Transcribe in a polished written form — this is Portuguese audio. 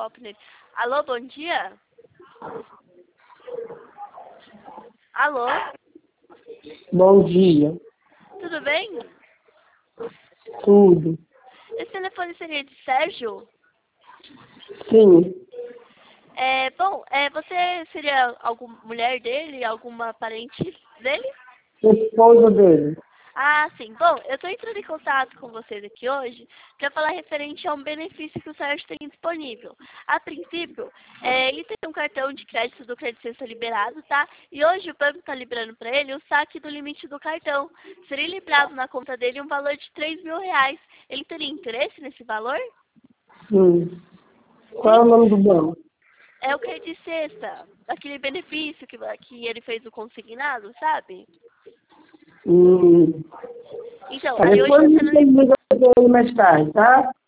golpe nele. Alô, bom dia? Alô? Bom dia. Tudo bem? Tudo. Esse telefone seria de Sérgio? Sim. Você seria alguma mulher dele, alguma parente dele? Esposa dele. Ah, sim. Bom, eu estou entrando em contato com vocês aqui hoje para falar referente a um benefício que o Sérgio tem disponível. A princípio, ele tem um cartão de crédito do Credit Suisse liberado, tá? E hoje o banco está liberando para ele o saque do limite do cartão. Seria liberado na conta dele um valor de R$ 3.000. Ele teria interesse nesse valor? Sim. Qual é o nome do banco? É o Credit Sexta, aquele benefício que ele fez o consignado, sabe? Então, Tá, aí hoje depois você você liga pra ele mais tarde, tá?